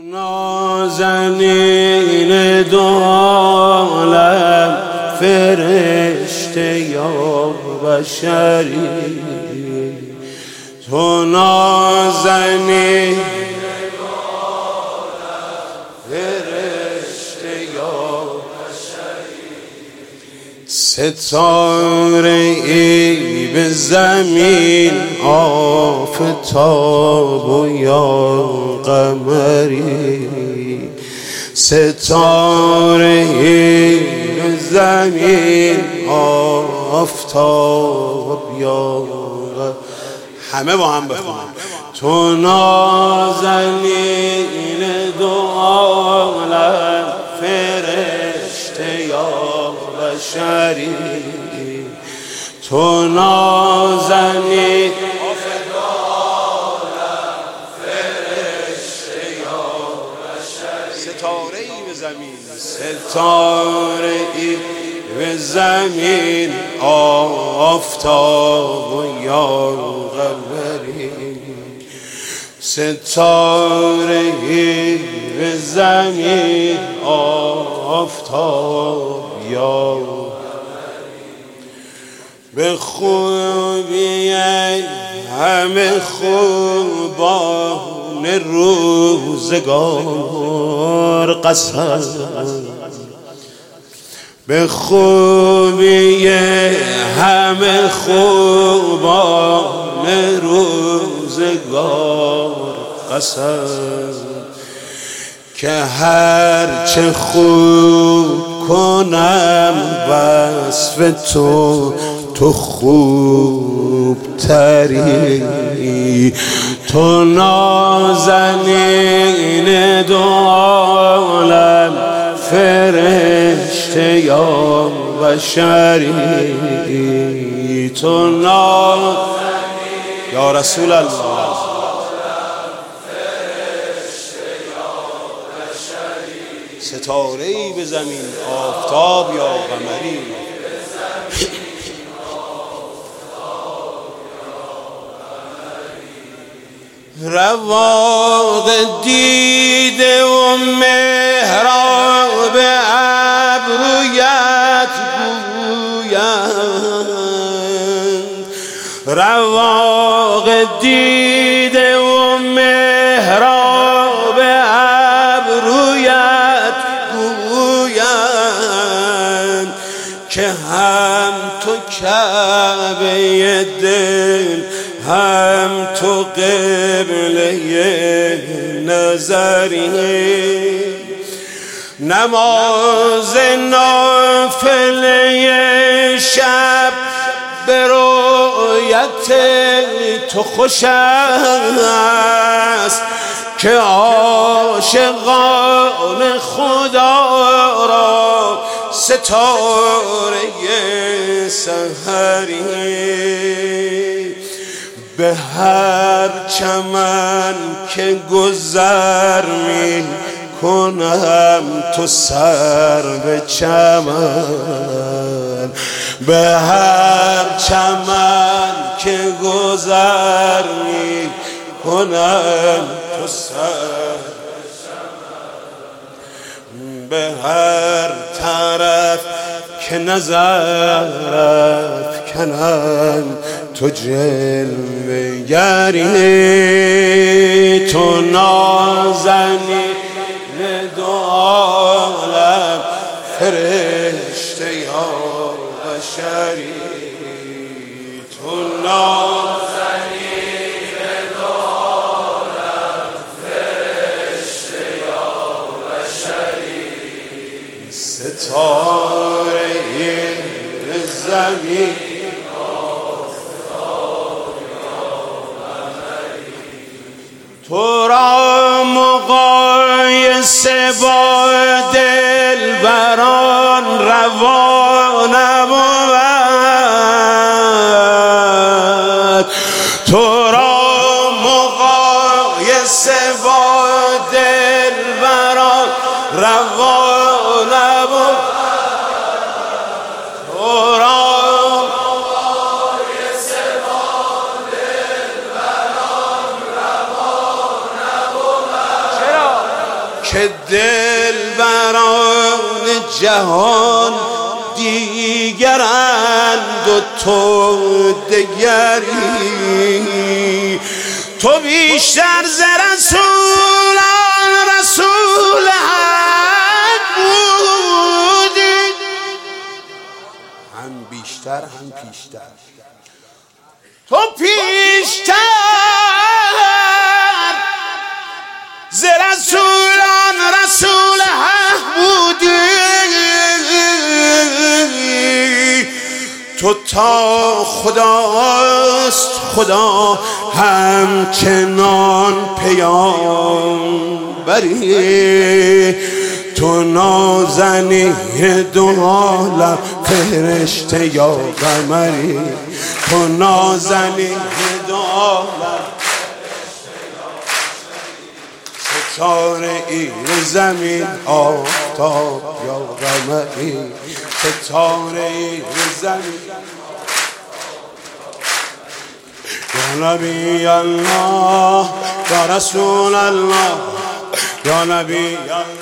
نازنین دو عالم فرشته یا بشری، تو نازنین دو عالم فرشته یا بشری، ستاره ای به زمین آفتاب و یا قمری، ستاره ای به زمین آفتاب یا قمری. همه با هم بخونم. تو نازنین دو عالم فرشته یا بشری، تو نازنین ستاره‌ای به زمین، ستاره‌ای به زمین آفتاب و یا قمری، ستاره‌ای به زمین آفتاب یا به خوبی همه خوبان روزگار قسم، به خوبی همه خوبان روزگار قسم، که هرچه خوب کنم وصف تو خوب تری، تو نازنین دو عالم فرشته یا بشری، تو نازنین یا رسول الله ستاره‌ای به زمین آفتاب یا قمری، رواق دیده و محراب ابرویت گویند، رواق دیده و محراب ابرویت گویند، که هم تو کعبه دل هم تو قبله نظری، نماز نافله شب به رؤیت تو خوش است، که عاشقان خدا را ستاره سحری، به هر چمن که گذر می کنم تو سر به چمن، به هر چمن که گذر می کنم تو سر به چمن، به هر طرف که نظر افکنم تو جلوه گری، تو نازنین دو عالم فرشته یا بشری، تو نازنین دو عالم فرشته یا بشری، ستاره زمین تو را مقایسه با دلبران روا نبود، تو را مقایسه با دلبران روا نبود، تو را مقایسه با دلبران روا نبود، چرا؟ که دل بران جهان دیگرند و تو دگری. تو بیشتر ز رسولان رسول حق بودی، هم بیشتر هم پیشتر. تو پیشتر ز رسولان رسول حق بودی، تو تا خداست خدا همچنان پیامبری. تو نازنین دو عالم فرشته یا قمری، تو نازنین دو عالم ستاره ای زمین آفتاب یا قمری، ستاره ای زمین. یا نبی الله یا رسول الله یا نبی الله